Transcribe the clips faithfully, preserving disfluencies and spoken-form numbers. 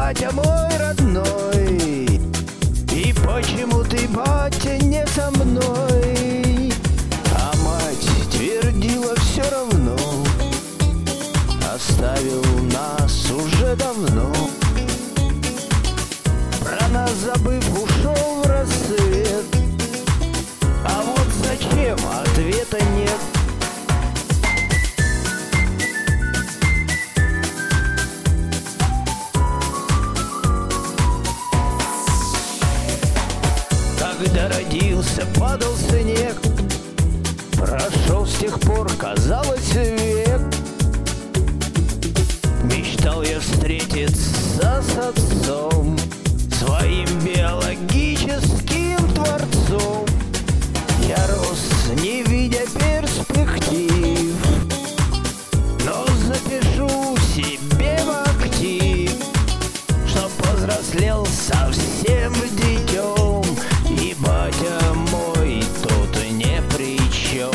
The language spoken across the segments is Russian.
батя мой родной? И почему ты, батя, не со мной? А мать твердила: все равно, оставил нас уже давно. Про нас забыв, ушел в рассвет. А вот зачем, ответа нет. Когда родился, падал снег, прошел с тех пор, казалось, век. Мечтал я встретиться с отцом, своим биологическим творцом. Я рос, не видя перспектив, но запишу себе в актив, чтоб повзрослел совсем детем. И батя мой тут не при чем.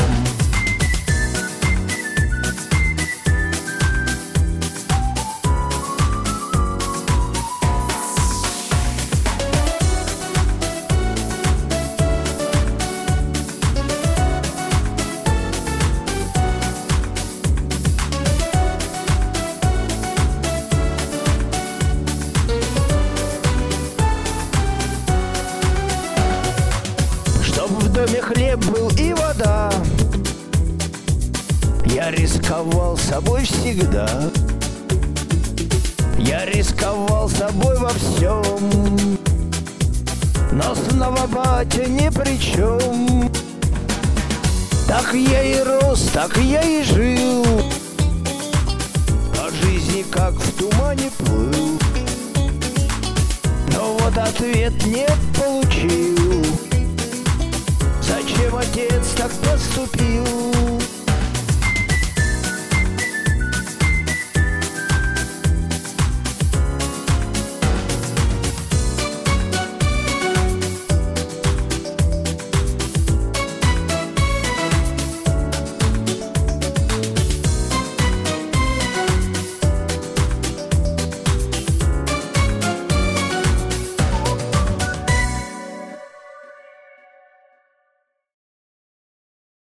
В доме хлеб был и вода, я рисковал собой всегда. Я рисковал собой во всем, но снова батя ни при чем. Так я и рос, так я и жил, по жизни как в тумане плыл. Но вот ответ не получил. Зачем отец так поступил?